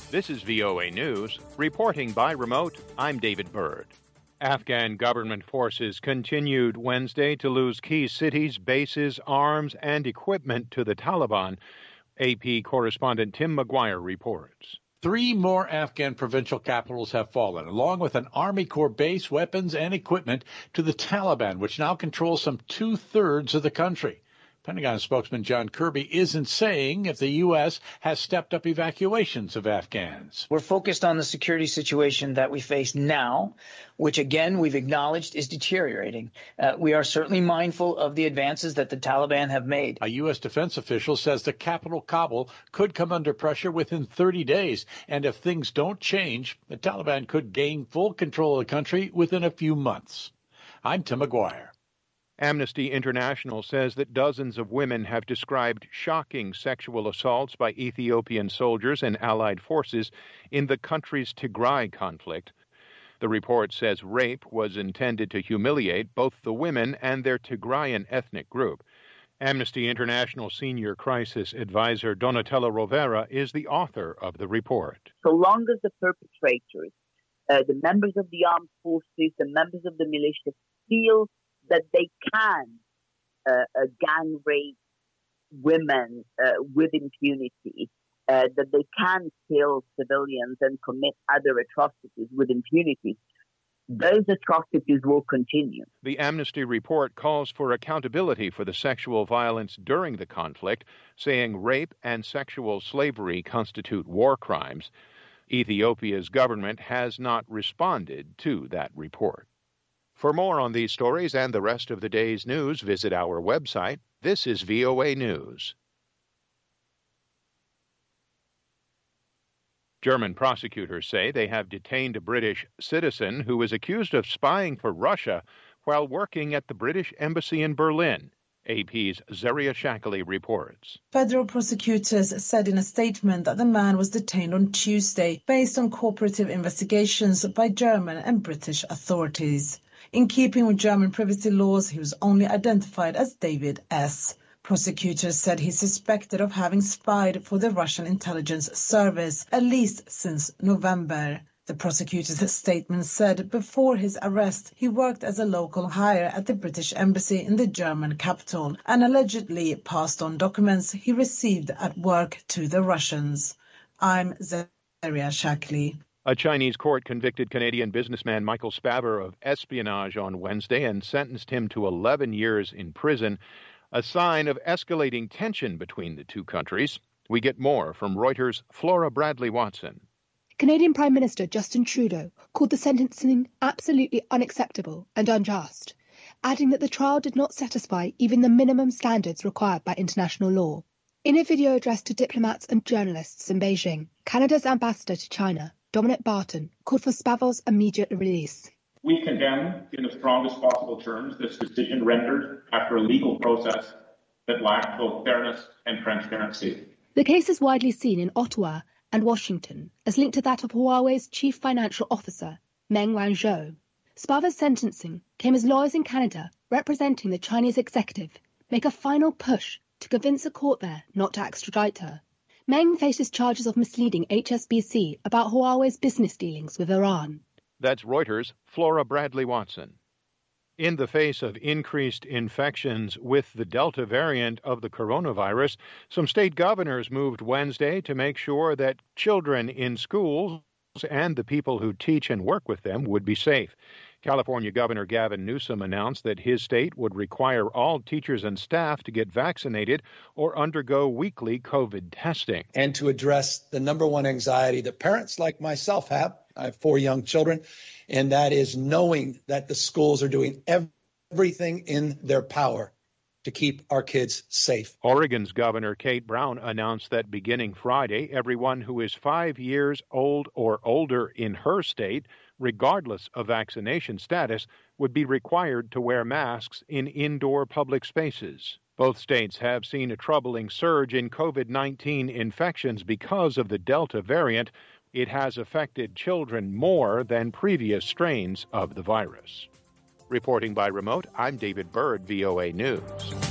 This is VOA News. Reporting by remote, I'm David Byrd. Afghan government forces continued Wednesday to lose key cities, bases, arms, and equipment to the Taliban. AP correspondent Tim McGuire reports. 3 more Afghan provincial capitals have fallen, along with an Army Corps base, weapons, and equipment to the Taliban, which now controls some 2/3 of the country. Pentagon spokesman John Kirby isn't saying if the U.S. has stepped up evacuations of Afghans. We're focused on the security situation that we face now, which, again, we've acknowledged is deteriorating. We are certainly mindful of the advances that the Taliban have made. A U.S. defense official says the capital, Kabul, could come under pressure within 30 days. And if things don't change, the Taliban could gain full control of the country within a few months. I'm Tim McGuire. Amnesty International says that dozens of women have described shocking sexual assaults by Ethiopian soldiers and allied forces in the country's Tigray conflict. The report says rape was intended to humiliate both the women and their Tigrayan ethnic group. Amnesty International senior crisis advisor Donatella Rovera is the author of the report. So long as the perpetrators, the members of the armed forces, the members of the militia feel that they can gang rape women with impunity, that they can kill civilians and commit other atrocities with impunity, those atrocities will continue. The Amnesty report calls for accountability for the sexual violence during the conflict, saying rape and sexual slavery constitute war crimes. Ethiopia's government has not responded to that report. For more on these stories and the rest of the day's news, visit our website. This is VOA News. German prosecutors say they have detained a British citizen who is accused of spying for Russia while working at the British Embassy in Berlin. AP's Zaria Shackley reports. Federal prosecutors said in a statement that the man was detained on Tuesday based on cooperative investigations by German and British authorities. In keeping with German privacy laws, he was only identified as David S. Prosecutors said he's suspected of having spied for the Russian intelligence service, at least since November. The prosecutor's statement said before his arrest, he worked as a local hire at the British Embassy in the German capital and allegedly passed on documents he received at work to the Russians. I'm Zaria Shackley. A Chinese court convicted Canadian businessman Michael Spavor of espionage on Wednesday and sentenced him to 11 years in prison, a sign of escalating tension between the two countries. We get more from Reuters' Flora Bradley-Watson. Canadian Prime Minister Justin Trudeau called the sentencing absolutely unacceptable and unjust, adding that the trial did not satisfy even the minimum standards required by international law. In a video addressed to diplomats and journalists in Beijing, Canada's ambassador to China, Dominic Barton, called for Spavor's immediate release. We condemn in the strongest possible terms this decision rendered after a legal process that lacked both fairness and transparency. The case is widely seen in Ottawa and Washington as linked to that of Huawei's chief financial officer, Meng Wanzhou. Spavor's sentencing came as lawyers in Canada, representing the Chinese executive, make a final push to convince a court there not to extradite her. Meng faces charges of misleading HSBC about Huawei's business dealings with Iran. That's Reuters' Flora Bradley-Watson. In the face of increased infections with the Delta variant of the coronavirus, some state governors moved Wednesday to make sure that children in schools and the people who teach and work with them would be safe. California Governor Gavin Newsom announced that his state would require all teachers and staff to get vaccinated or undergo weekly COVID testing. And to address the number one anxiety that parents like myself have, I have 4 young children, and that is knowing that the schools are doing everything in their power to keep our kids safe. Oregon's Governor Kate Brown announced that beginning Friday, everyone who is 5 years old or older in her state, regardless of vaccination status, would be required to wear masks in indoor public spaces. Both states have seen a troubling surge in COVID-19 infections because of the Delta variant. It has affected children more than previous strains of the virus. Reporting by remote, I'm David Byrd, VOA News.